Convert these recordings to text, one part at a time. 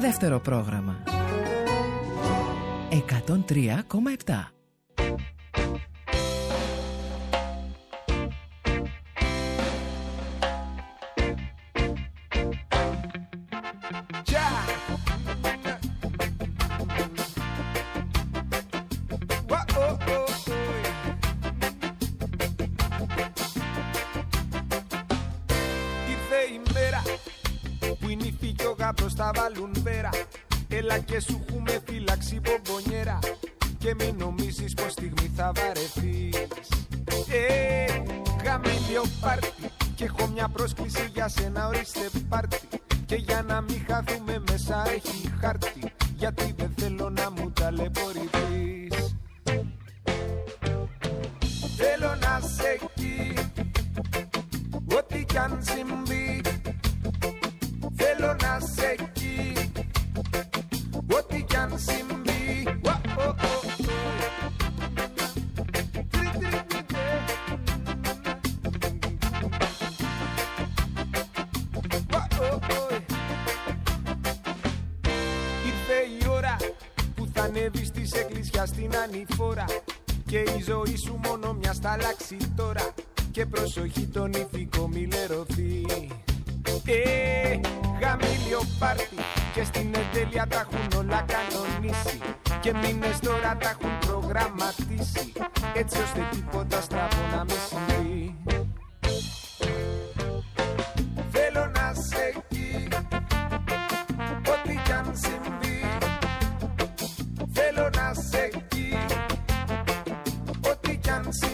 Δεύτερο πρόγραμμα 103,7. Θα βάλουν βέρα. Έλα και σου έχουμε φύλαξη μπομπονιέρα. Και μην νομίζεις πως στιγμή θα βαρεθείς. Γαμήλιο πάρτι. Και έχω μια πρόσκληση για σένα, ορίστε πάρτι. Και για να μην χαθούμε μέσα έχει χάρτη. Γιατί δεν θέλω να μου ταλαιπωρηθείς. Θέλω να σε εκεί, ό,τι κι αν συμβεί. Θέλω να σε εκεί, ό,τι κι αν συμβεί. Ήρθε η ώρα που θα ανέβεις της εκκλησιάς στην ανηφόρα. Και η ζωή σου μόνο μια θα αλλάξει τώρα. Και προσοχή τον ηθικό μη λερωθεί. Γαμήλιο πάρτι. Και στην εντέλεια τα έχουν όλα κανονίσει. Και μήνες τώρα τα έχουν προγραμματίσει. Έτσι ώστε τίποτα στραβό να μην συμβεί. Θέλω να σε εκεί, ό,τι κι αν συμβεί. Θέλω να σε εκεί, ό,τι κι αν συμβεί.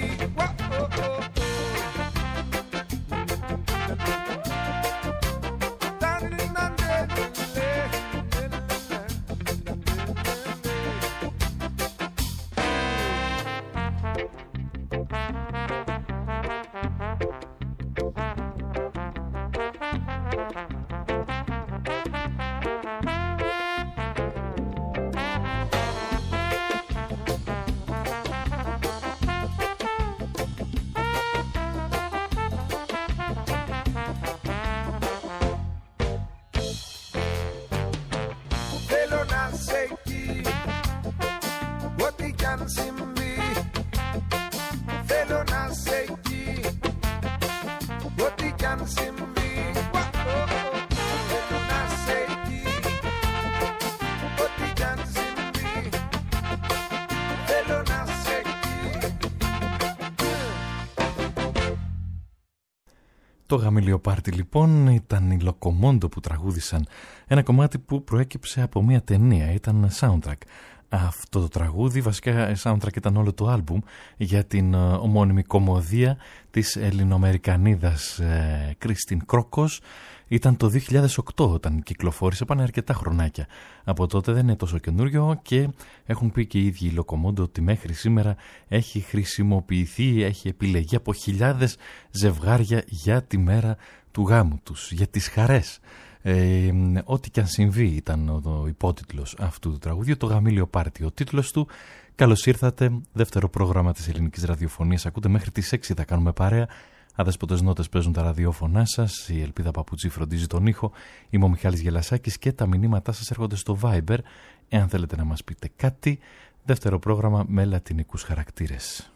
Το Γαμήλιο Πάρτι λοιπόν ήταν οι Λοκομόντο που τραγούδησαν ένα κομμάτι που προέκυψε από μια ταινία, ήταν soundtrack. Αυτό το τραγούδι, βασικά soundtrack ήταν όλο το άλμπουμ για την ομώνυμη κομμωδία της Ελληνοαμερικανίδας Κρίστιν Κρόκος. Ήταν το 2008 όταν κυκλοφόρησε, πάνε αρκετά χρονάκια. Από τότε δεν είναι τόσο καινούριο και έχουν πει και οι ίδιοι οι Λοκομόντο ότι μέχρι σήμερα έχει χρησιμοποιηθεί, έχει επιλεγεί από χιλιάδες ζευγάρια για τη μέρα του γάμου τους, για τις χαρές. Ό,τι και αν συμβεί ήταν ο υπότιτλος αυτού του τραγουδιού, το Γαμήλιο Πάρτι ο τίτλος του. Καλώς ήρθατε, δεύτερο πρόγραμμα της ελληνικής ραδιοφωνίας. Ακούτε μέχρι τις 6 θα κάνουμε παρέα. Αδέσποτες νότες παίζουν τα ραδιόφωνά σας, η Ελπίδα Παπουτσί φροντίζει τον ήχο, είμαι ο Μιχάλης Γελασάκης και τα μηνύματά σας έρχονται στο Viber, εάν θέλετε να μας πείτε κάτι. Δεύτερο πρόγραμμα με λατινικούς χαρακτήρες.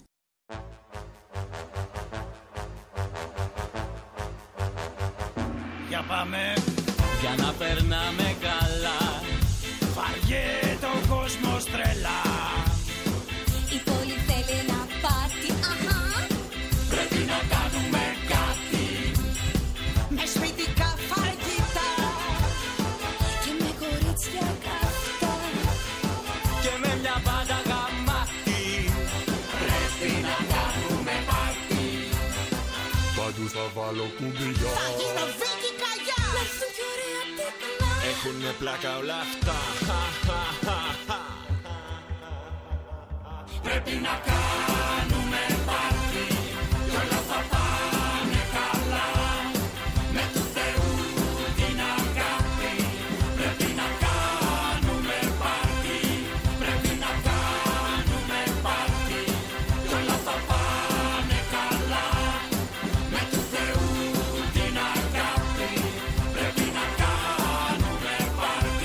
Για πάμε, για να περνάμε καλά, βαριέται ο κόσμος τρελά. Η πόλη θέλει ένα πάρτι, αχα. Πρέπει να κάνουμε κάτι, με σπιτικά φαγητά και με κορίτσια καυτά και με μια μπάντα γαμάτι. Πρέπει να κάνουμε πάρτι. Παντού θα βάλω κουμπιά, θα γίνω βίκη καγιά. Να έρθουν κι ωραία τίτλα, έχουνε πλάκα όλα αυτά. Πρέπει να κάνουμε πάρτι κι όλα θα πάνε καλά. Με του Θεού την αγάπη πρέπει να κάνουμε πάρτι. Πρέπει να κάνουμε πάρτι κι όλα θα πάνε καλά. Με του Θεού την αγάπη πρέπει να κάνουμε πάρτι.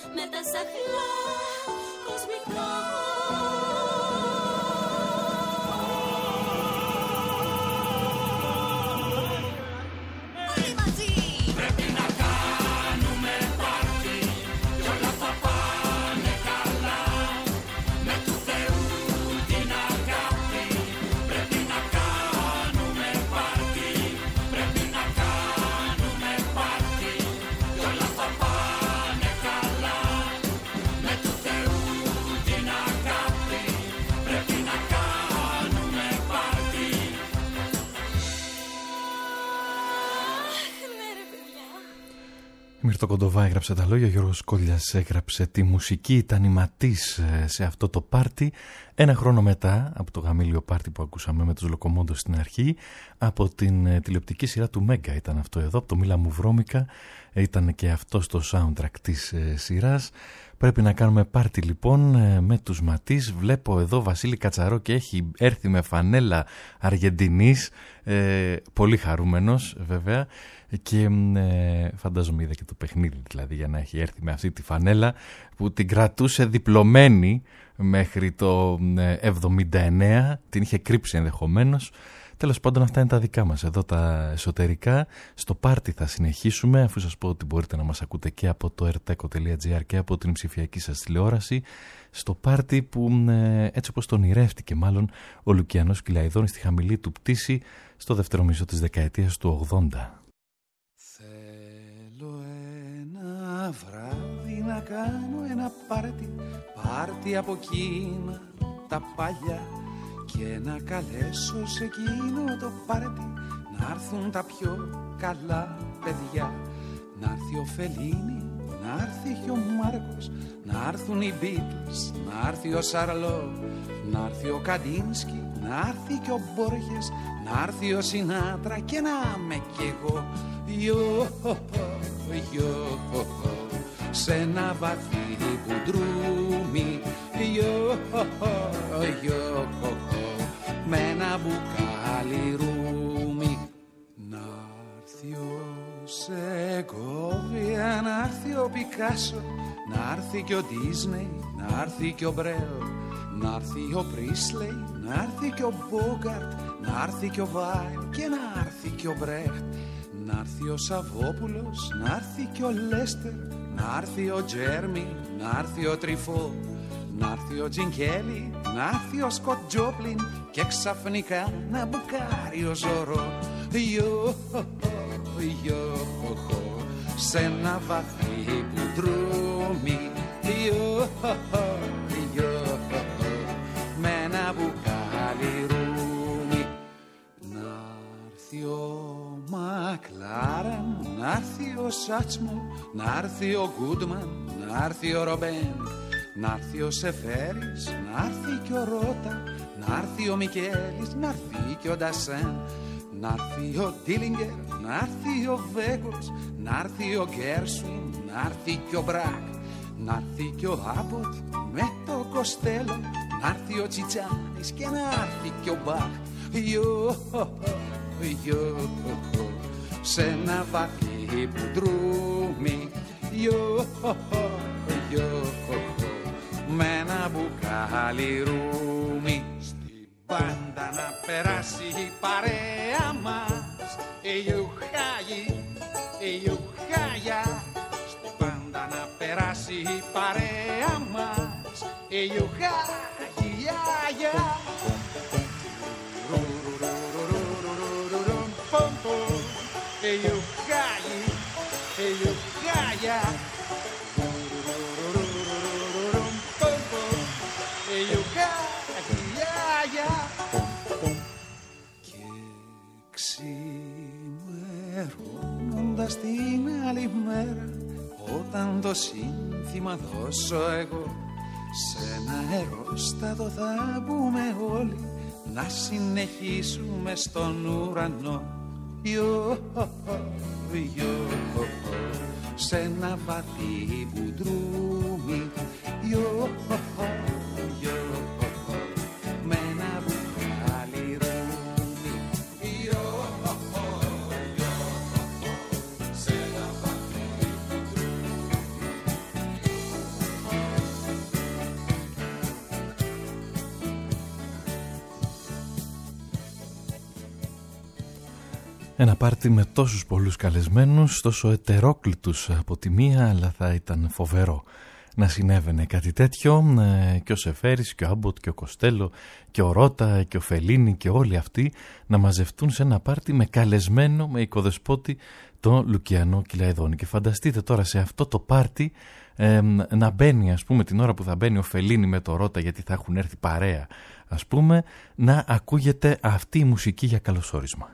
με τα σαχλά κοσμικά. Όλοι μαζί! Πρέπει να κάνουμε πάρτι κι όλα θα πάνε καλά. Με του Θεού την αγάπη πρέπει να κάνουμε πάρτι. Πρέπει να κάνουμε πάρτι κι όλα θα πάνε καλά. Με του Θεού την αγάπη πρέπει να κάνουμε πάρτι. Ναι ρε παιδιά. Η Μύρτο Κοντοβά έγραψε τα λόγια, ο Γιώργος Κόλλιας έγραψε τη μουσική, ήταν η Ματής σε αυτό το πάρτι. Ένα χρόνο μετά από το γαμήλιο πάρτι που ακούσαμε με τους Λοκομόντος στην αρχή, από την τηλεοπτική σειρά του Μέγκα ήταν αυτό εδώ, από το Μίλα μου βρώμικα, ήταν και αυτό στο soundtrack της σειράς. Πρέπει να κάνουμε πάρτι λοιπόν με τους Ματής. Βλέπω εδώ Βασίλη Κατσαρό και έχει έρθει με φανέλα Αργεντινής, πολύ χαρούμενος βέβαια, και φαντάζομαι είδα και το παιχνίδι δηλαδή για να έχει έρθει με αυτή τη φανέλα που την κρατούσε διπλωμένη μέχρι το 79, την είχε κρύψει ενδεχομένως. Τέλος πάντων, αυτά είναι τα δικά μας εδώ τα εσωτερικά. Στο πάρτι θα συνεχίσουμε, αφού σας πω ότι μπορείτε να μας ακούτε και από το rteco.gr και από την ψηφιακή σας τηλεόραση. Στο πάρτι που έτσι όπως τον ονειρεύτηκε μάλλον ο Λουκιανός Κυλαϊδόνης στη χαμηλή του πτήση στο δεύτερο μισό της δεκαετίας του 80. Θέλω ένα βράδυ να κάνω ένα πάρτι από εκείνα τα παλιά, και να καλέσω σε εκείνο το πάρτι να έρθουν τα πιο καλά παιδιά. Να έρθει ο Φελίνη, να έρθει και ο Μάρκος, να έρθουν οι Beatles, να έρθει ο Σαρλό, να έρθει ο Καντίνσκι, να έρθει και ο Μπόργες, να έρθει ο Σινάτρα και να είμαι κι εγώ. Σε ένα βαθύ μπουντρούμι, με ένα μπουκάλι ρούμι. Να έρθει ο Σεγκόβια, να έρθει ο Πικάσο, να έρθει και ο Ντίσνεϊ, να έρθει και ο Μπρέλ, να έρθει ο Πρίσλεϊ, να έρθει και ο Μπόγκαρτ, να έρθει και ο Βάιλ και να έρθει και ο Μπρέχτ. Να έρθει ο Σαββόπουλος, να έρθει και ο Λέστερ, να έρθει ο Τζέρμι, να έρθει ο Τριφό, να έρθει ο Τζινκέλι, να έρθει ο Σκοτ Τζόπλιν και ξαφνικά να μπουκάρει ο Ζωρό. Σε ένα βαθύ μπουντρούμι, με ένα μπουκάλι ρούμι. Να έρθει ο Μακλάρεν, να έρθει ο Σάτσμο, να έρθει ο Γκούντμαν, να έρθει ο Ρομπέν, να έρθει ο Σεφέρης, να έρθει και ο Ρότα, να έρθει ο Μικέλης, να έρθει και ο Ντασέν, να έρθει ο Ντίλιγκερ, να έρθει ο Βέγκος, να έρθει ο Γκέρσουιν, να έρθει και ο Μπρακ, να έρθει και ο Άποτ με το Κοστέλο, να έρθει ο Τσιτσάνης και να έρθει και ο Μπαχ. Σε ένα βαθύ μπουντρούμι, με ένα μπουκάλι ρούμι. Στην πάντα να περάσει η παρέα μας, Ιουχάγια. Στην πάντα να περάσει η παρέα μας, Ιουχάγια. Και ξημερώνοντας την άλλη μέρα, όταν το σύνθημα δώσω εγώ, σε ένα αερόστατο θα μπούμε όλοι, να συνεχίσουμε στον ουρανό. Σε ένα βαθύ μπουντρούμι, με ένα μπουκάλι ρούμι. Σε ένα βαθύ μπουντρούμι, Ένα πάρτι με τόσους πολλούς καλεσμένους, τόσο ετερόκλητους από τη μία, αλλά θα ήταν φοβερό να συνέβαινε κάτι τέτοιο, και ο Σεφέρης και ο Άμποτ και ο Κοστέλο και ο Ρώτα και ο Φελίνη και όλοι αυτοί να μαζευτούν σε ένα πάρτι με καλεσμένο, με οικοδεσπότη τον Λουκιανό Κυλαϊδόνη. Και φανταστείτε τώρα σε αυτό το πάρτι να μπαίνει, ας πούμε, την ώρα που θα μπαίνει ο Φελίνη με το Ρώτα, γιατί θα έχουν έρθει παρέα, ας πούμε, να ακούγεται αυτή η μουσική για καλωσόρισμα.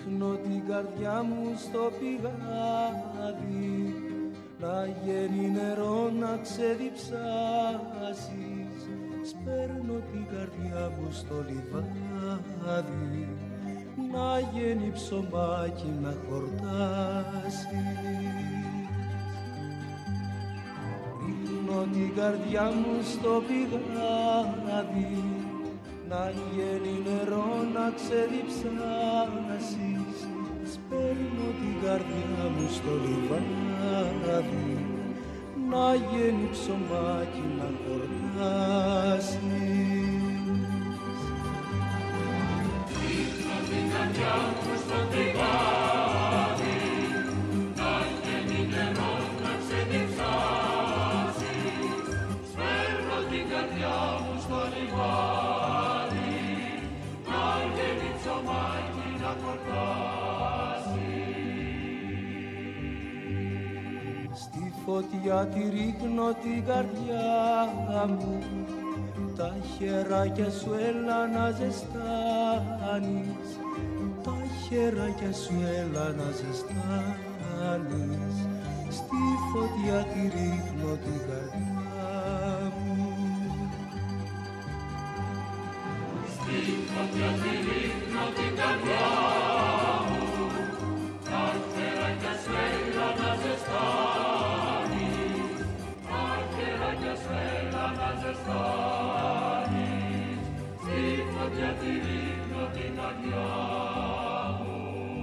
ρίχνω την καρδιά μου στο πηγάδι, να γίνει νερό να ξεδιψάσεις. Σπέρνω την καρδιά μου στο λιβάδι, να γίνει ψωμάκι να χορτάσεις. Ρίχνω την καρδιά μου στο πηγάδι, να γίνει νερό να ξεδιψάσεις. Σπέρνω την καρδιά μου στο λιβάδι, να γίνει ψωμάκι να χορτάσεις. Ρίχνω την καρδιά μου στο πηγάδι, να γίνει νερό να ξεδιψάσεις. Σπέρνω την καρδιά μου στο λιβάδι, να γίνει ψωμάκι να χορτάσεις. Στη φωτιά τη ρίχνω την καρδιά μου, τα χεράκια σου έλα να ζεστάνεις, τα χεράκια σου έλα να ζεστάνεις. Στη φωτιά τη ρίχνω την καρδιά μου. Στη φωτιά τη ρίχνω την καρδιά μου, τα χεράκια σου έλα να ζεστάνεις, τα χεράκια σου έλα να ζεστάνεις. Στη φωτιά τη ρίχνω την καρδιά μου.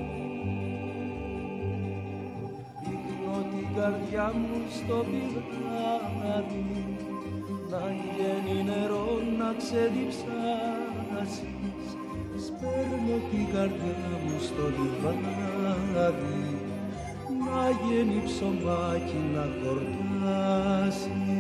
Ρίχνω την καρδιά μου στο πηγάδι, να γίνει νερό να ξεδιψάσεις. Σπέρνω την καρδιά μου στο λιβάδι, να γίνει ψωμάκι να χορτάσεις.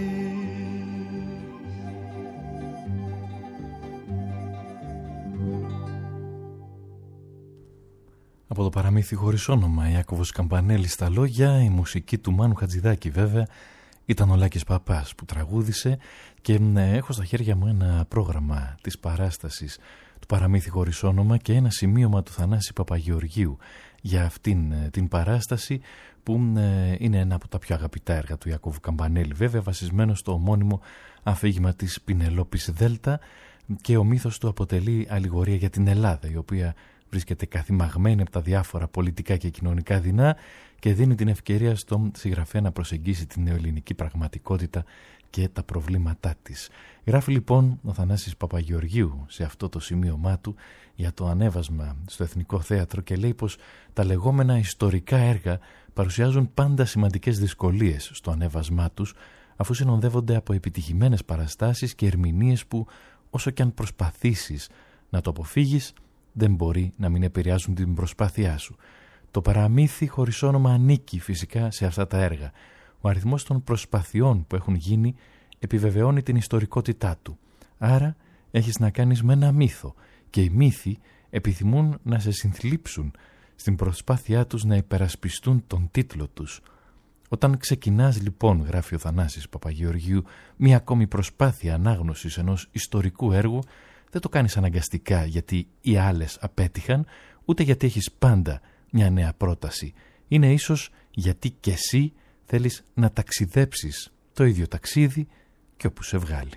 Από το παραμύθι χωρίς όνομα, Ιάκωβος Καμπανέλης στα λόγια, η μουσική του Μάνου Χατζηδάκη βέβαια, ήταν ο Λάκης Παπάς που τραγούδισε, και έχω στα χέρια μου ένα πρόγραμμα της παράστασης του παραμύθι χωρίς όνομα και ένα σημείωμα του Θανάση Παπαγεωργίου για αυτήν την παράσταση, που είναι ένα από τα πιο αγαπητά έργα του Ιάκωβου Καμπανέλη, βέβαια βασισμένο στο ομώνυμο αφήγημα της Πινελόπης Δέλτα, και ο μύθος του αποτελεί αλληγορία για την Ελλάδα, η οποία βρίσκεται καθημαγμένη από τα διάφορα πολιτικά και κοινωνικά δεινά και δίνει την ευκαιρία στον συγγραφέα να προσεγγίσει την νεοελληνική πραγματικότητα και τα προβλήματά της. Γράφει λοιπόν ο Θανάσης Παπαγεωργίου σε αυτό το σημείωμά του για το ανέβασμα στο Εθνικό Θέατρο, και λέει πως τα λεγόμενα ιστορικά έργα παρουσιάζουν πάντα σημαντικές δυσκολίες στο ανέβασμά τους, αφού συνοδεύονται από επιτυχημένες παραστάσεις και ερμηνείες που, όσο και αν προσπαθήσεις να το αποφύγεις, δεν μπορεί να μην επηρεάζουν την προσπάθειά σου. Το παραμύθι χωρίς όνομα ανήκει φυσικά σε αυτά τα έργα. Ο αριθμός των προσπαθειών που έχουν γίνει επιβεβαιώνει την ιστορικότητά του. Άρα έχεις να κάνεις με ένα μύθο, και οι μύθοι επιθυμούν να σε συνθλίψουν στην προσπάθειά τους να υπερασπιστούν τον τίτλο τους. Όταν ξεκινάς λοιπόν, γράφει ο Θανάσης Παπαγεωργίου, μία ακόμη προσπάθεια ανάγνωσης ενός ιστορικού έργου, δεν το κάνεις αναγκαστικά γιατί οι άλλες απέτυχαν, ούτε γιατί έχεις πάντα μια νέα πρόταση. Είναι ίσως γιατί κι εσύ θέλεις να ταξιδέψεις το ίδιο ταξίδι και όπου σε βγάλει.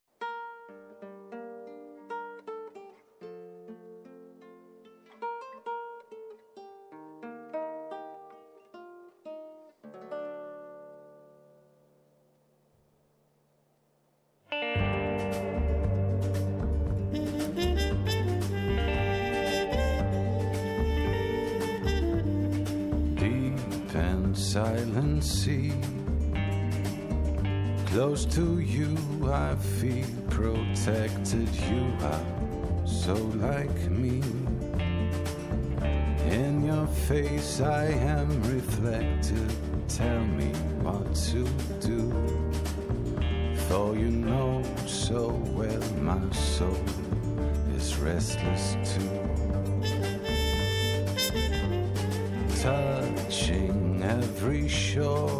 Silent sea, close to you I feel protected. You are so like me. In your face I am reflected. Tell me what to do, for you know so well my soul is restless too. Touching every shore,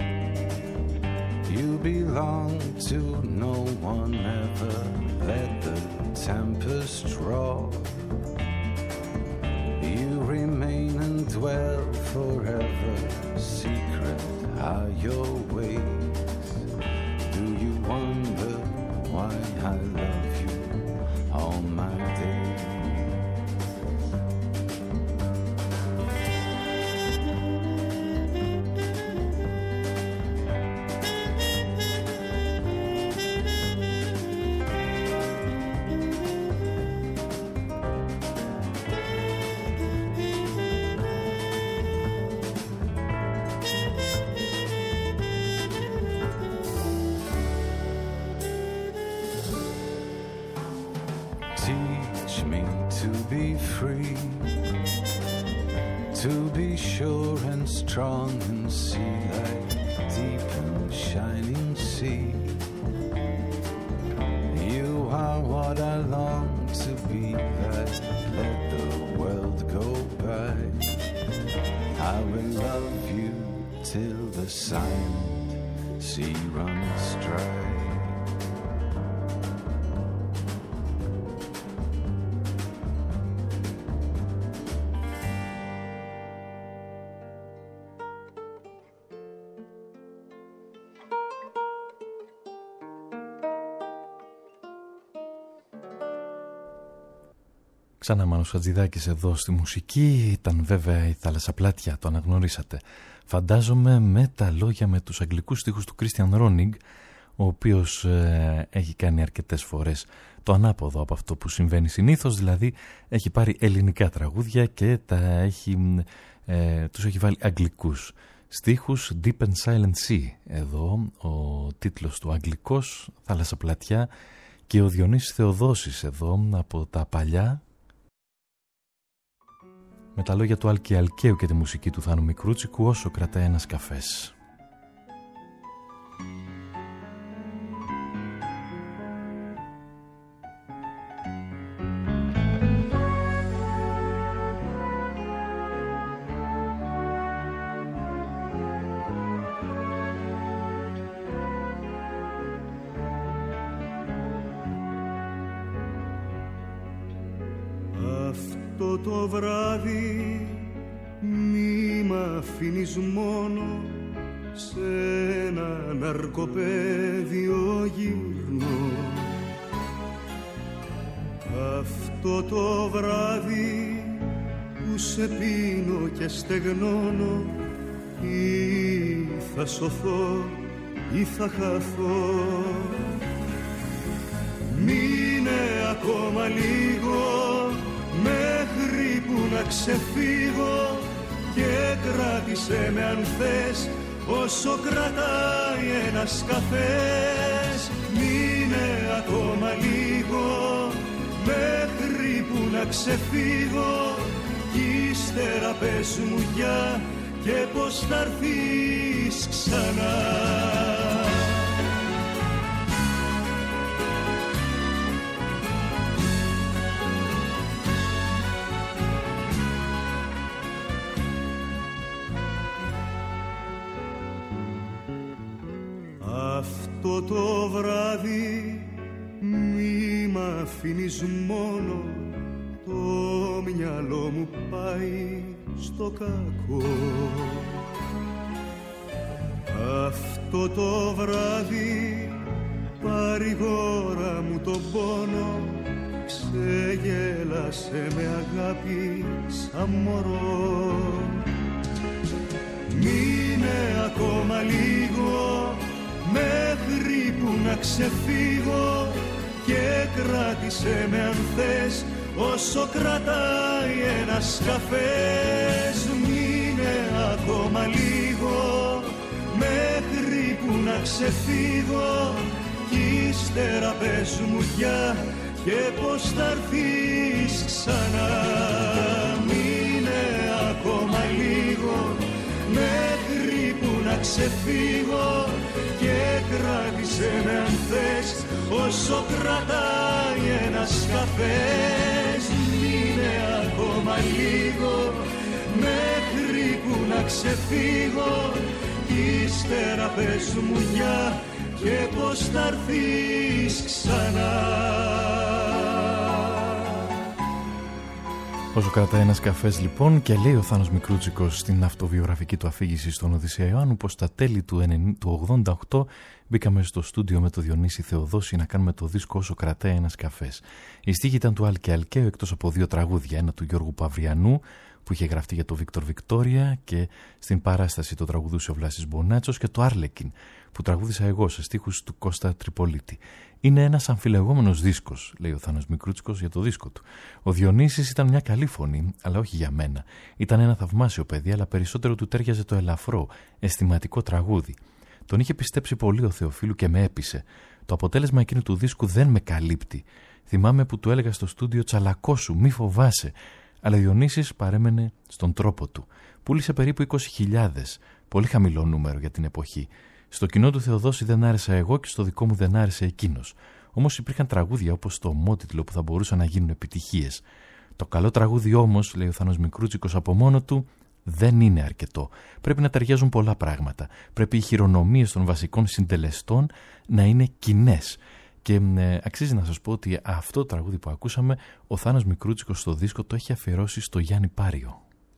you belong to no one. Ever let the tempest roar. You remain and dwell forever. Secret are your ways. Do you wonder why I love you all my days? Teach me to be free, to be sure and strong and see like deep and shining sea. You are what I long to be, that let the world go by. I will love you till the silent sea runs dry. Ξανά Μάνος Χατζηδάκης εδώ στη μουσική. Ήταν βέβαια η Θαλασσαπλάτια, το αναγνωρίσατε. Φαντάζομαι με τα λόγια, με τους αγγλικούς στίχους του Κρίστιαν Ρόνιγκ, ο οποίος έχει κάνει αρκετές φορές το ανάποδο από αυτό που συμβαίνει συνήθως, δηλαδή έχει πάρει ελληνικά τραγούδια και τους έχει βάλει αγγλικούς στίχους. Deep and Silent Sea, εδώ ο τίτλος του αγγλικός, Θαλασσαπλατιά, και ο Διονύσης Θεοδόσης εδώ από τα παλιά, με τα λόγια του Άλκη Αλκαίου και τη μουσική του Θάνου Μικρούτσικου, όσο κρατάει ένας καφές. Αυτό το βράδυ μη μ' αφήνεις μόνο, σε ένα ναρκοπαίδιο γυρνώ. Αυτό το βράδυ που σε πίνω και στεγνώνω, ή θα σωθώ ή θα χαθώ. Μείνε ακόμα λίγο μέχρι που να ξεφύγω και κράτησε με αν θες όσο κρατάει ένας καφές. Μείνε ακόμα λίγο μέχρι που να ξεφύγω κι ύστερα πες μου γεια και πως θα έρθεις ξανά. Αυτό το βράδυ μη μ' αφήνεις μόνο, το μυαλό μου πάει στο κακό. Αυτό το βράδυ παρηγόρα μου τον πόνο, ξεγέλασε με αγάπη σαν μωρό. Μείνε ακόμα λίγο μέχρι που να ξεφύγω και κράτησε με αν θες όσο κρατάει ένας καφές. Μείνε ακόμα λίγο μέχρι που να ξεφύγω κι ύστερα πες μου γεια και πως θα έρθεις ξανά. Μείνε ακόμα λίγο μέχρι που να ξεφύγω και κράτησε με αν θες όσο κρατάει ένας καφές. Μείνε ακόμα λίγο μέχρι που να ξεφύγω κι ύστερα πες μου γεια και πως θα έρθεις ξανά. Όσο κρατάει ένας καφές λοιπόν, και λέει ο Θάνος Μικρούτσικος στην αυτοβιογραφική του αφήγηση στον Οδυσσέα Ιωάννου πως στα τέλη του 88 μπήκαμε στο στούντιο με το Διονύση Θεοδόση να κάνουμε το δίσκο Όσο κρατάει ένας καφές. Η στίχη ήταν του Άλκη Αλκαίου, εκτός από 2 τραγούδια, ένα του Γιώργου Παυριανού που είχε γραφτεί για το Βίκτορ Βικτόρια και στην παράσταση το τραγουδούσε ο Βλάσης Μπονάτσος, και το Άρλεκιν που τραγούδισα εγώ σε στίχους του Κώστα Τριπολίτη. Είναι ένας αμφιλεγόμενος δίσκος, λέει ο Θάνος Μικρούτσικος για το δίσκο του. Ο Διονύσης ήταν μια καλή φωνή, αλλά όχι για μένα. Ήταν ένα θαυμάσιο παιδί, αλλά περισσότερο του τέριαζε το ελαφρό, αισθηματικό τραγούδι. Τον είχε πιστέψει πολύ ο Θεοφίλου και με έπεισε. Το αποτέλεσμα εκείνου του δίσκου δεν με καλύπτει. Θυμάμαι που του έλεγα στο στούντιο «Τσαλακώσου, μη φοβάσαι». Αλλά ο Διονύσης παρέμενε στον τρόπο του. Πούλησε περίπου 20.000, πολύ χαμηλό νούμερο για την εποχή. Στο κοινό του Θεοδόση δεν άρεσα εγώ και στο δικό μου δεν άρεσε εκείνος. Όμως υπήρχαν τραγούδια όπως το ομότιτλο που θα μπορούσαν να γίνουν επιτυχίες. Το καλό τραγούδι όμως, λέει ο Θάνος Μικρούτσικος, από μόνο του δεν είναι αρκετό. Πρέπει να ταιριάζουν πολλά πράγματα. Πρέπει οι χειρονομίες των βασικών συντελεστών να είναι κοινές. Και αξίζει να σας πω ότι αυτό το τραγούδι που ακούσαμε, ο Θάνος Μικρούτσικος στο δίσκο το έχει αφιερώσει στο Γιάννη Πάριο.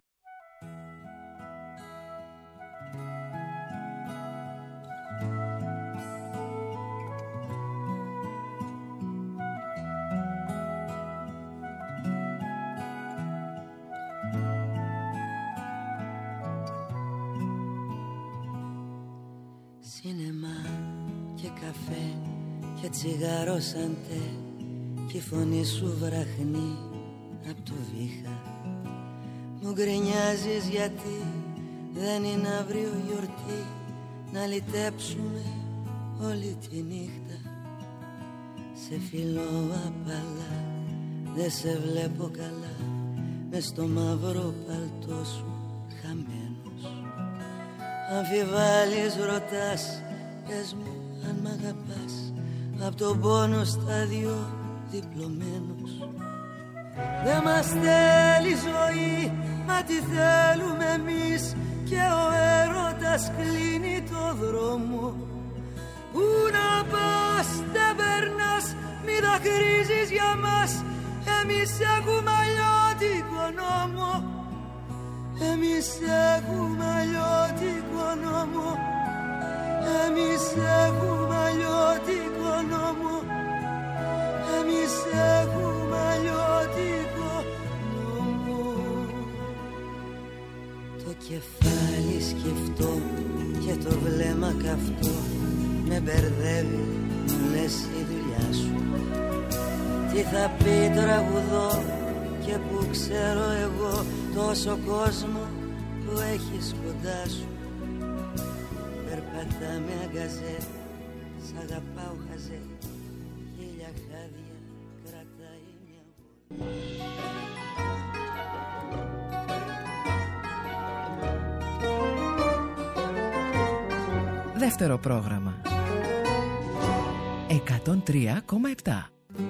Σινεμά και καφέ και τσιγάρο σαντέ κι η φωνή σου βραχνεί απ' το βήχα. Μου γκρινιάζεις γιατί δεν είναι αύριο γιορτή να λυτέψουμε όλη τη νύχτα. Σε φιλώ απαλά, δεν σε βλέπω καλά μες στο μαύρο παλτό σου χαμένος. Αμφιβάλλεις, ρωτάς, πες μου αν μ' αγαπάς, απ' τον πόνο στα δυο διπλωμένος. Δεν μας θέλει ζωή, μα τι θέλουμε εμείς, και ο έρωτας κλείνει το δρόμο. Πού να πας, δεν περνάς, μη δακρύζεις για μας, εμείς έχουμε αλλιώτικο νόμο. Εμείς έχουμε αλλιώτικο νόμο. Εμείς έχουμε αλλιώτικο νόμο. Εμείς έχουμε αλλιώτικο νόμο. Το κεφάλι σκεφτό και το βλέμμα καυτό με μπερδεύει, μου λες η δουλειά σου. Τι θα πει τραγουδό και που ξέρω εγώ τόσο κόσμο που έχεις κοντά σου. Περπατά με αγκαζέ, σ' αγαπάω χαζέ, χίλια χάδια κρατάει μια βόλτα. Δεύτερο πρόγραμμα 103,7.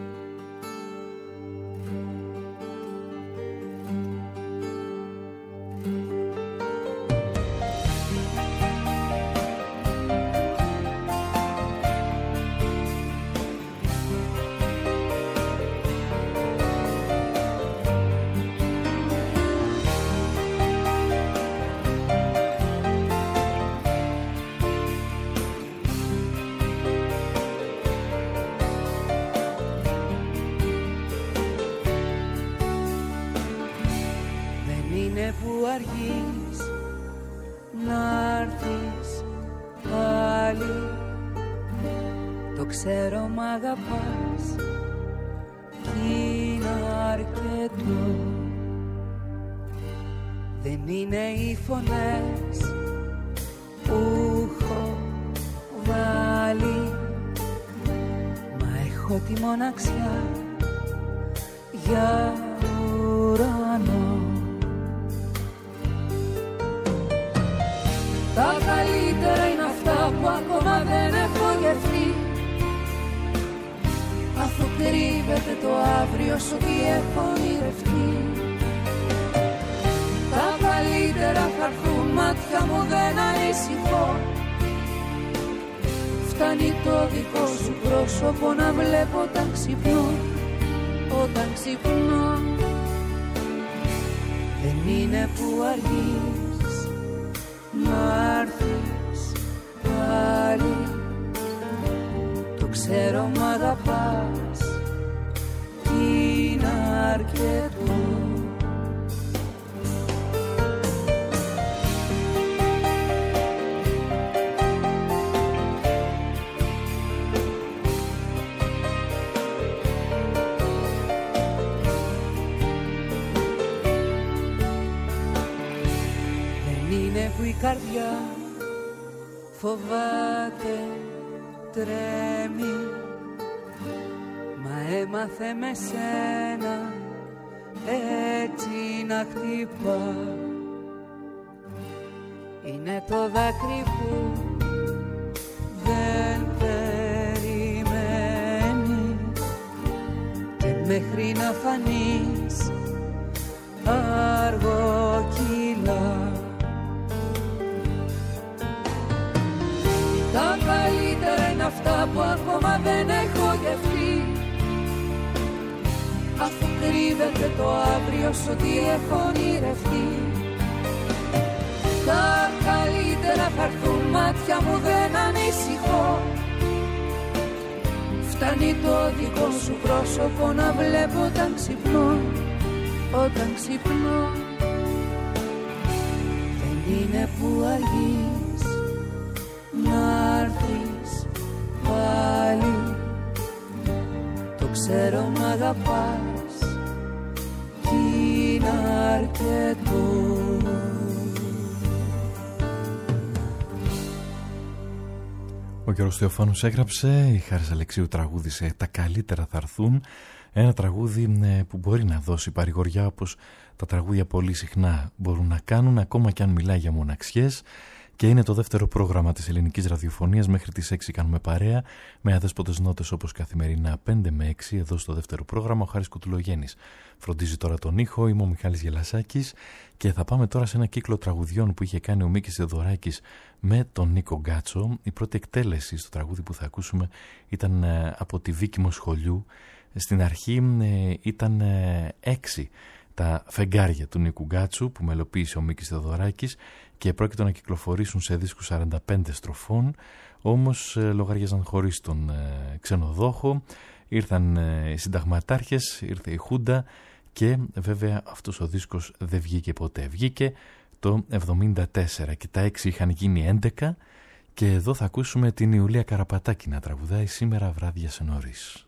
Ξέρω μ' αγαπάς κι είναι αρκετό. Δεν είναι οι φωνές που έχω βάλει, μα έχω τη μοναξιά για ουρανό. Τα καλύτερα είναι αυτά που ακόμα δεν έχω γευτεί, αφού κρύβεται το αύριο σου τι έχω ονειρευτεί. Τα καλύτερα θα έρθουν, μάτια μου δεν ανησυχώ. Φτάνει το δικό σου πρόσωπο να βλέπω όταν ξυπνώ. Όταν ξυπνώ είναι που αργείς να'ρθεις πάλι. Το ξέρω μ' αγαπάς κι είναι αρκετό. Που η καρδιά φοβάται, τρέμει, μα έμαθε με σένα έτσι να χτυπά. Είναι το δάκρυ που δεν περιμένει και μέχρι να φανείς αργοκύλα. Τα καλύτερα είναι αυτά που ακόμα δεν έχω γευτεί, αφού κρύβεται το αύριο σ' ό,τι έχω ονειρευτεί. Τα καλύτερα θα έρθουν, μάτια μου δεν ανησυχώ. Φτάνει το δικό σου πρόσωπο να βλέπω όταν ξυπνώ. Όταν ξυπνώ δεν είναι που αργείς να'ρθεις πάλι. Το ξέρω μ' αγαπάς κι είναι αρκετό. Ο Γιώργος Θεοφάνους έγραψε, η Χάρης Αλεξίου τραγούδισε «Τα καλύτερα θα έρθουν». Ένα τραγούδι που μπορεί να δώσει παρηγοριά, όπως τα τραγούδια πολύ συχνά μπορούν να κάνουν, ακόμα και αν μιλάει για μοναξιές. Και είναι το δεύτερο πρόγραμμα της ελληνικής ραδιοφωνίας. Μέχρι τις 6 κάνουμε παρέα με αδέσποτες νότες όπως καθημερινά 5 με 6 εδώ στο δεύτερο πρόγραμμα. Ο Χάρης Κουτουλογέννης φροντίζει τώρα τον ήχο. Είμαι ο Μιχάλης Γελασάκης και θα πάμε τώρα σε ένα κύκλο τραγουδιών που είχε κάνει ο Μίκης Θεοδωράκης με τον Νίκο Γκάτσο. Η πρώτη εκτέλεση στο τραγούδι που θα ακούσουμε ήταν από τη Βίκη Μοσχολιού. Στην αρχή ήταν 6 τα φεγγάρια του Νίκου Γκάτσου που μελοποίησε ο Μίκης Θεοδωράκης και πρόκειται να κυκλοφορήσουν σε δίσκους 45 στροφών, όμως λογαριάζαν χωρίς τον ξενοδόχο. Ήρθαν οι συνταγματάρχες, ήρθε η Χούντα και βέβαια αυτός ο δίσκος δεν βγήκε ποτέ. Βγήκε το 1974 και τα 6 είχαν γίνει 11 και εδώ θα ακούσουμε την Ιουλία Καραπατάκη να τραγουδάει «Σήμερα βράδια σε νωρίς».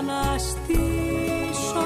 αναστήσω.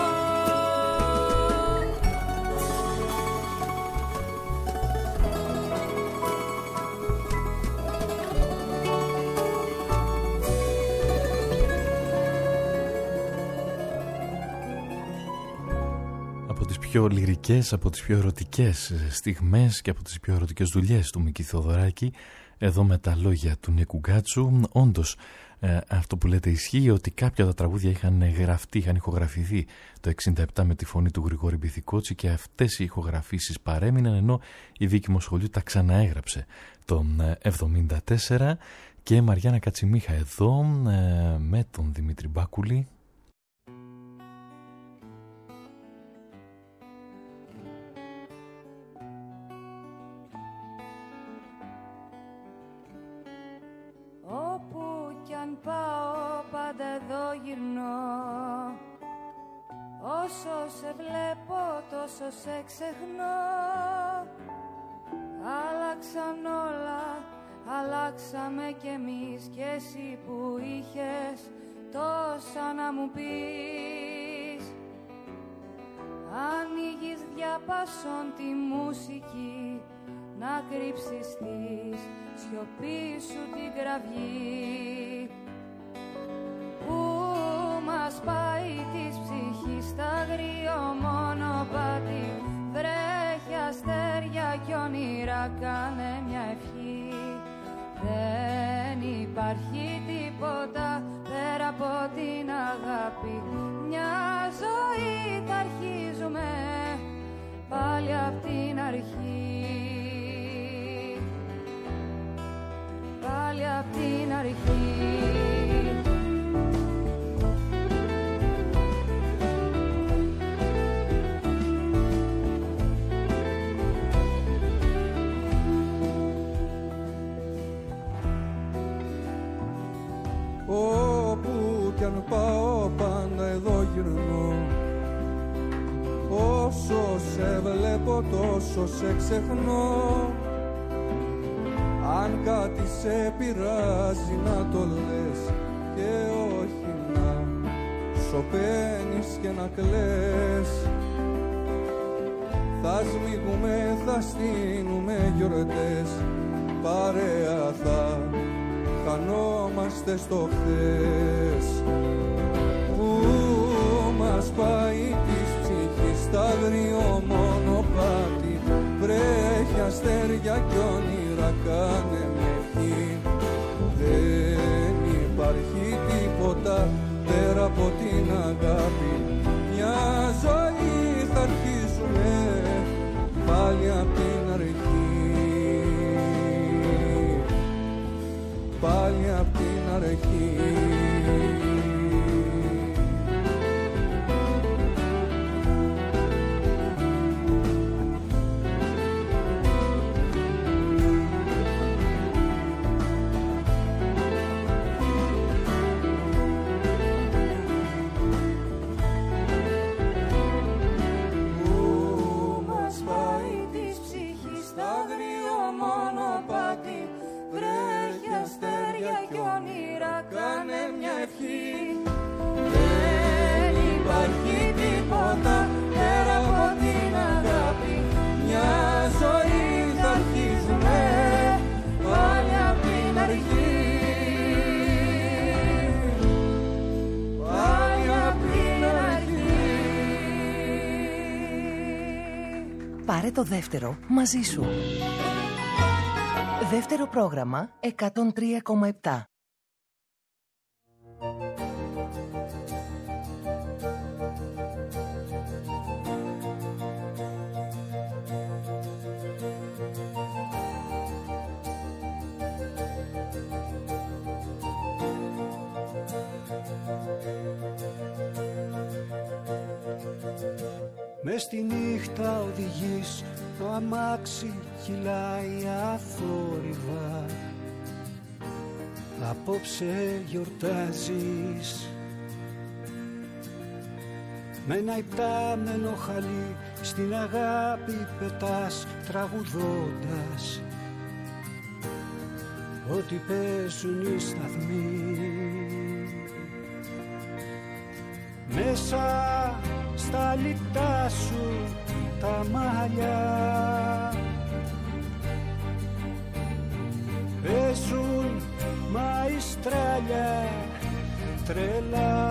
Πιο λυρικές, από τις πιο ερωτικές στιγμές και από τις πιο ερωτικές δουλειές του Μίκη Θεοδωράκη, εδώ με τα λόγια του Νίκου Γκάτσου. Όντως αυτό που λέτε ισχύει, ότι κάποια τα τραγούδια είχαν γραφτεί, είχαν ηχογραφηθεί το 1967 με τη φωνή του Γρηγόρη Μπιθικότσι και αυτές οι ηχογραφήσεις παρέμειναν, ενώ η Βίκη Μοσχολιού τα ξαναέγραψε το 1974. Και Μαριάννα Κατσιμίχα εδώ με τον Δημήτρη Μπάκουλη. Όσο σε βλέπω τόσο σε ξεχνώ. Άλλαξαν όλα, αλλάξαμε κι εμείς, κι εσύ που είχες τόσα να μου πεις. Ανοίγεις διαπασόν τη μουσική, να κρύψεις τη σιωπή σου την κραυγή. Πού μας πάει της ψυχής στα αγρίο μονοπάτι, βρέχει αστέρια κι όνειρα, κάνε μια ευχή. Δεν υπάρχει τίποτα πέρα από την αγάπη, μια ζωή θα αρχίζουμε πάλι απ' την αρχή. Πάλι απ' την αρχή. Όπου κι αν πάω πάντα εδώ γυρνώ. Όσο σε βλέπω τόσο σε ξεχνώ. Αν κάτι σε πειράζει να το λες και όχι να σωπαίνεις και να κλαις. Θα σμίγουμε, θα στείνουμε γιορτές, παρέα θα χανόμαστε στο χθες. Πού μας πάει της ψυχής στα αγρίο μονοπάτι, βρέχει αστέρια κι όνειρα, κάνε με ευχή. Δεν υπάρχει τίποτα πέρα από την αγάπη, μια ζωή θα αρχίσουμε πάλι απ' την αρχή. Πάλι απ' την αρχή. Πάρε το δεύτερο μαζί σου. Δεύτερο πρόγραμμα 103,7. Μες στη νύχτα οδηγείς, το αμάξι κυλάει αθόρυβα. Απόψε γιορτάζεις με ένα υπτάμενο χαλί, στην αγάπη πετάς τραγουδώντας ό,τι παίζουν οι σταθμοί. μέσα στα λιτά σου τα μαλλιά. Παίζουν μαϊστράλια τρελά.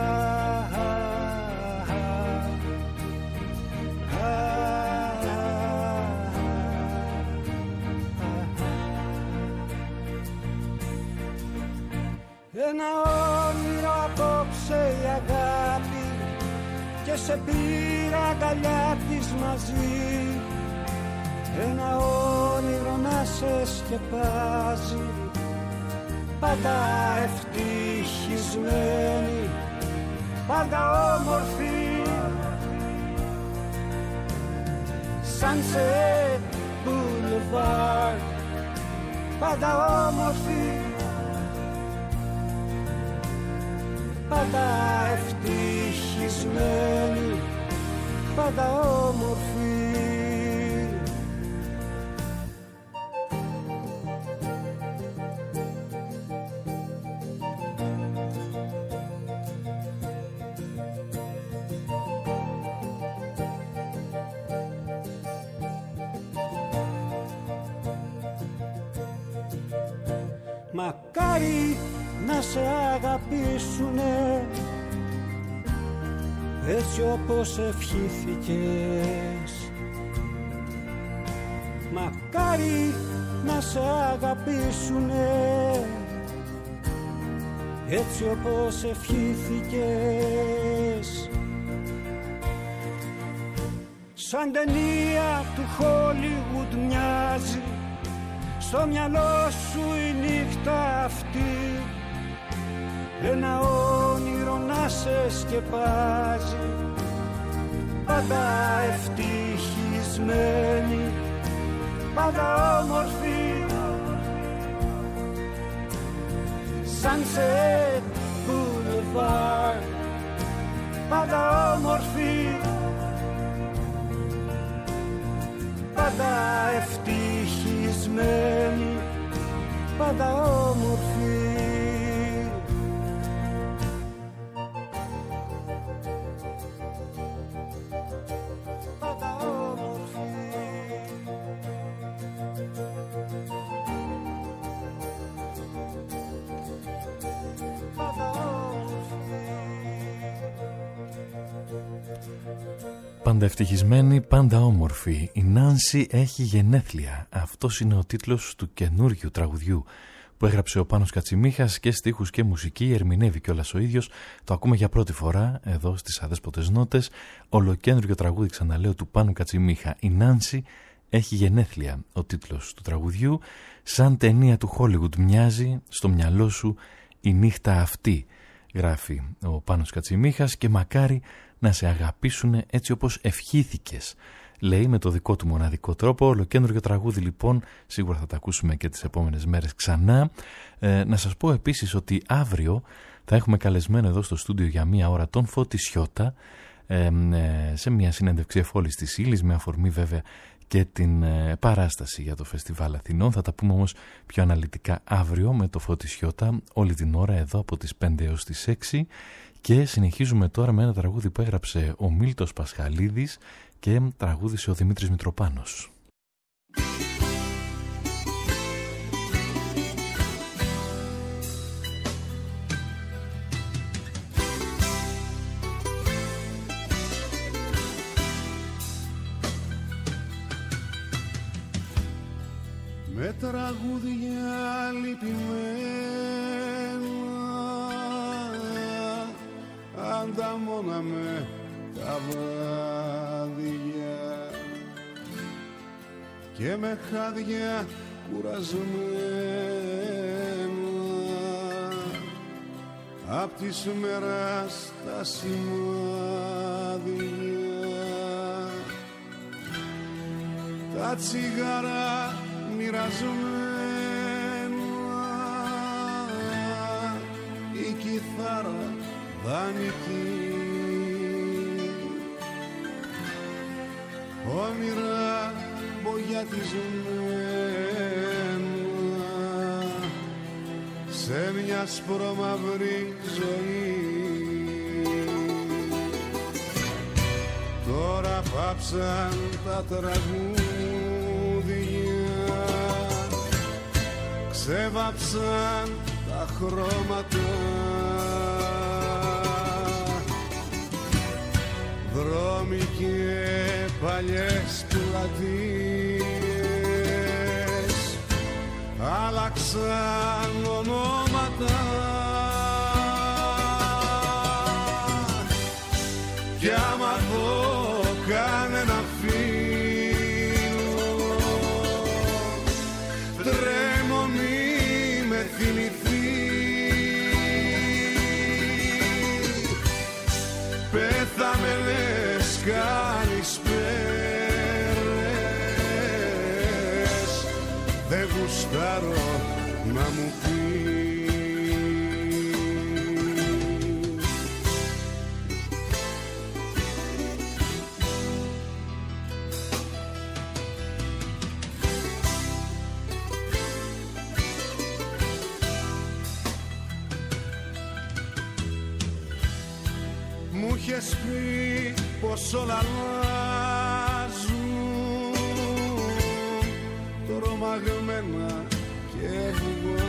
Ένα όνειρο απόψε η αγάπη και σε πήρα αγκαλιά της μαζί. Ένα όνειρο να σε σκεπάζει, πάντα ευτυχισμένη, πάντα όμορφη. Sunset Boulevard, πάντα όμορφη, πάντα ευτυχισμένη, πάντα όμορφη. Μακάρι να σε αγαπήσουνε έτσι όπως ευχήθηκες. Μακάρι να σε αγαπήσουνε έτσι όπως ευχήθηκες. Σαν ταινία του Hollywood μοιάζει στο μυαλό σου η νύχτα αυτή. Ένα όνειρο να σε σκεπάζει, πάντα ευτυχισμένη, πάντα όμορφη. Sunset Boulevard, πάντα όμορφη, πάντα ευτυχισμένη, πάντα όμορφη. Πάντα ευτυχισμένη, πάντα όμορφη. Η Νάνση έχει γενέθλια. Αυτός είναι ο τίτλος του καινούργιου τραγουδιού που έγραψε ο Πάνος Κατσιμίχας και στίχους και μουσική, ερμηνεύει κιόλας ο ίδιος. Το ακούμε για πρώτη φορά εδώ στις Αδέσποτες Νότες. Ολοκένουργιο τραγούδι, ξαναλέω, του Πάνου Κατσιμίχα. Η Νάνση έχει γενέθλια. Ο τίτλος του τραγουδιού. Σαν ταινία του Hollywood μοιάζει στο μυαλό σου η νύχτα αυτή, γράφει ο Πάνος Κατσιμίχας, και μακάρι να σε αγαπήσουν έτσι όπως ευχήθηκες, λέει με το δικό του μοναδικό τρόπο. Ολοκένουργιο τραγούδι λοιπόν, σίγουρα θα τα ακούσουμε και τις επόμενες μέρες ξανά. Να σας πω επίσης ότι αύριο θα έχουμε καλεσμένο εδώ στο στούντιο για μία ώρα τον Φώτη Σιώτα, σε μια συνέντευξη εφόλης της ύλης, με αφορμή βέβαια και την παράσταση για το Φεστιβάλ Αθηνών. Θα τα πούμε όμως πιο αναλυτικά αύριο με το Φώτη Σιώτα, όλη την ώρα εδώ από τις 5 έως τις 6. Και συνεχίζουμε τώρα με ένα τραγούδι που έγραψε ο Μίλτος Πασχαλίδης και τραγούδισε ο Δημήτρης Μητροπάνος. Με τραγούδια λυπημένα, ανταμώνα με τα βάδια και με χάδια κουρασμένα απ' της μέρας τα σημάδια, τα τσιγάρα μοιραζμένα, η κιθάρα δανεική, όνειρα μπογιατισμένα σε μια σπρώμαυρη ζωή. βάψαν τα τραγούδια, ξεβάψαν τα χρώματα, δρόμοι και παλιές πλατείες άλλαξαν ονόματα, κι άμα δω κανένα φίλο τρέμω μη με θυμηθεί, πέθαμενες καλησπέρες, δεν γουστάρω να μου πει. Μου είχες πει πως όλα αλλάζουν, τρομαγμένα και αργά,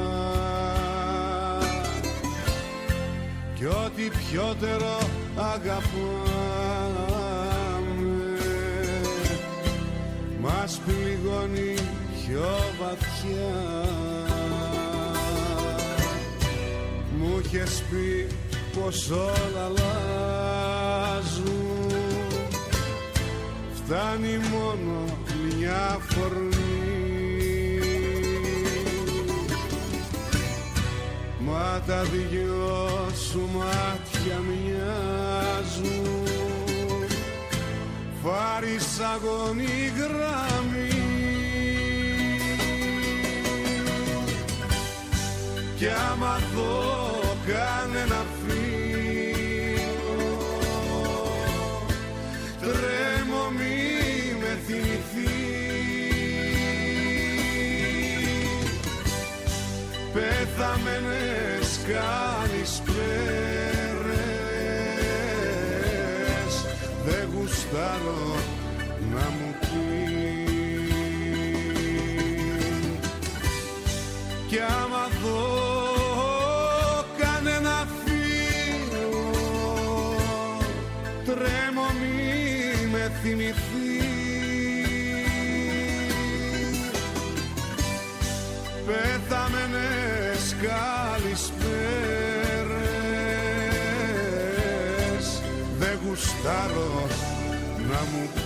κι ό,τι πιότερο αγαπάμε μας πληγώνει πιο βαθιά. Μου είχες πει πως όλα αλλάζουν, φτάνει μόνο μια φορμή, μα τα δυο σου μάτια μοιάζουν φαρισσαγωνή γραμμή, κι άμα δω κανένα φίλο τρέμω μη με θυμηθεί, πέθαμενες καλησπέρες, δεν γουστάρω να μου πει, κι άμα δω κανένα φίλο τρέμω μη με θυμηθεί, πέθαμενες καλησπέρες, δεν γουστάρω να μου πει.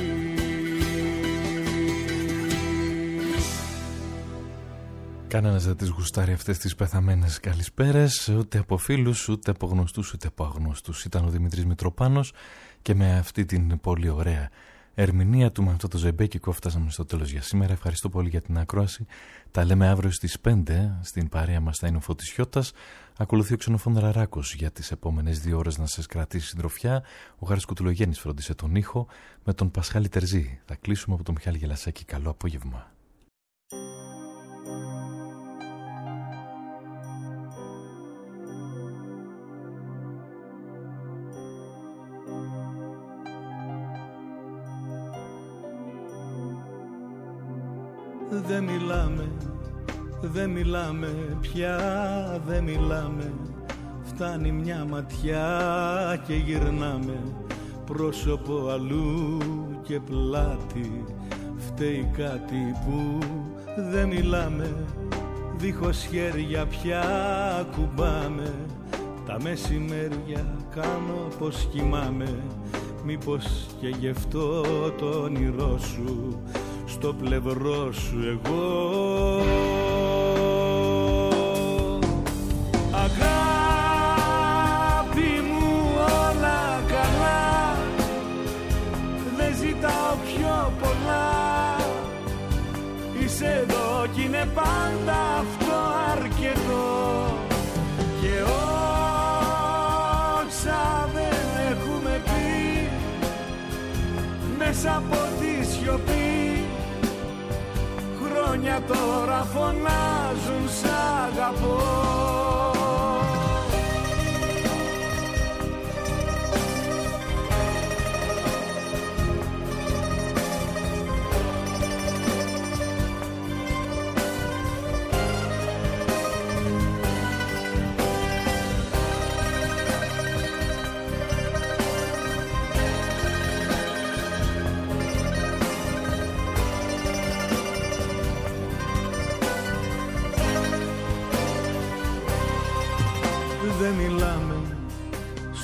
Κανένας δεν τις γουστάρει αυτές τις πεθαμένες καλησπέρες, ούτε από φίλους, ούτε από γνωστούς, ούτε από αγνώστους. Ήταν ο Δημήτρης Μητροπάνος και με αυτή την πολύ ωραία ερμηνεία του, με αυτό το ζεμπέκικο, φτάσαμε στο τέλος για σήμερα. Ευχαριστώ πολύ για την ακρόαση. Τα λέμε αύριο στις 5. Στην παρέα μας θα είναι ο Φωτισιώτας. Ακολουθεί ο Ξενοφών Ραράκος για τις επόμενες 2 ώρες να σας κρατήσει συντροφιά. Ο Χάρης Κουτουλογέννης φρόντισε τον ήχο με τον Πασχάλη Τερζή. Θα κλείσουμε από τον Μιχάλη Γελασάκη. Καλό απόγευμα. Δεν μιλάμε πια, δεν μιλάμε. Φτάνει μια ματιά και γυρνάμε πρόσωπο αλλού και πλάτη. Φταίει κάτι που δεν μιλάμε, δίχως χέρια πια κουμπάμε. Τα μεσημέρια κάνω πως κοιμάμαι, μήπως και γι' αυτό το όνειρό σου στο πλευρό σου εγώ. Αγάπη μου όλα καλά, δεν ζητάω πιο πολλά. Είσαι εδώ κι είναι πάντα αυτό αρκετό. Και όσα δεν έχουμε πει μέσα από τη σιωπή, χρόνια τώρα φωνάζουν σ' αγαπώ.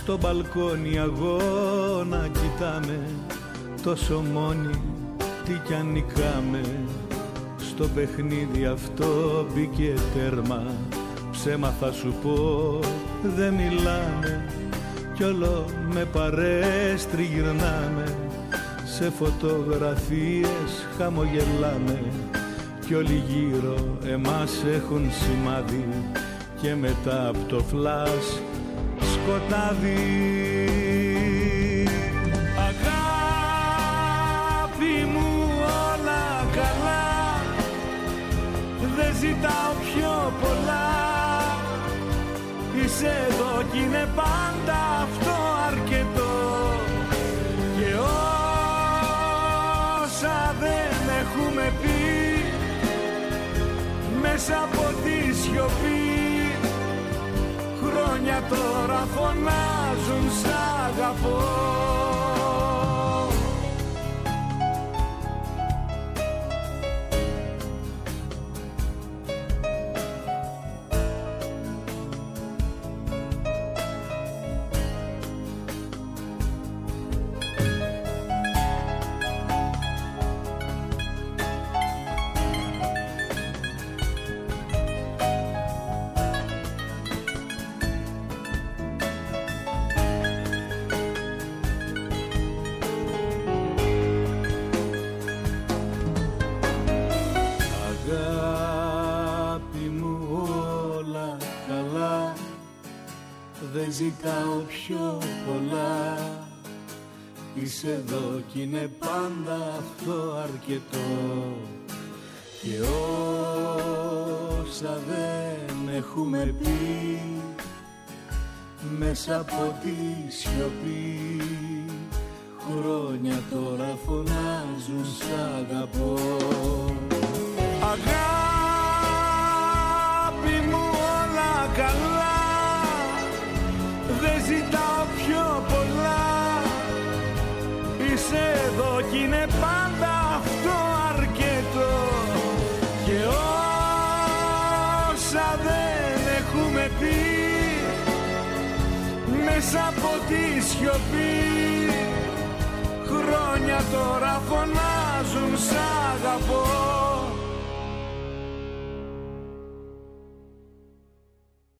στο μπαλκόνι αγώνα κοιτάμε, τόσο μόνοι τι κι αν νικάμε. Στο παιχνίδι αυτό μπήκε τέρμα, ψέμα θα σου πω δεν μιλάμε. Κι όλο με παρέες τριγυρνάμε, σε φωτογραφίες χαμογελάμε. Κι όλοι γύρω εμάς έχουν σημάδι και μετά από το φλας σκοτάδι. Αγάπη μου όλα καλά, δεν ζητάω πιο πολλά. Είσαι εδώ κι είναι πάντα αυτό αρκετό. Και όσα δεν έχουμε πει μέσα από τη σιωπή, χρόνια τώρα φωνάζουν σ' αγαπώ. Δεν ζητάω πιο πολλά. Είσαι εδώ κι είναι πάντα αυτό αρκετό. Και όσα δεν έχουμε πει μέσα από τη σιωπή, χρόνια τώρα φωνάζουν σ' αγαπώ. Αγάπη μου όλα καλά, δεν ζητάω πιο πολλά. Είσαι εδώ κι είναι πάντα αυτό αρκετό. Και όσα δεν έχουμε πει μέσα από τη σιωπή, χρόνια τώρα φωνάζουν σ' αγαπώ.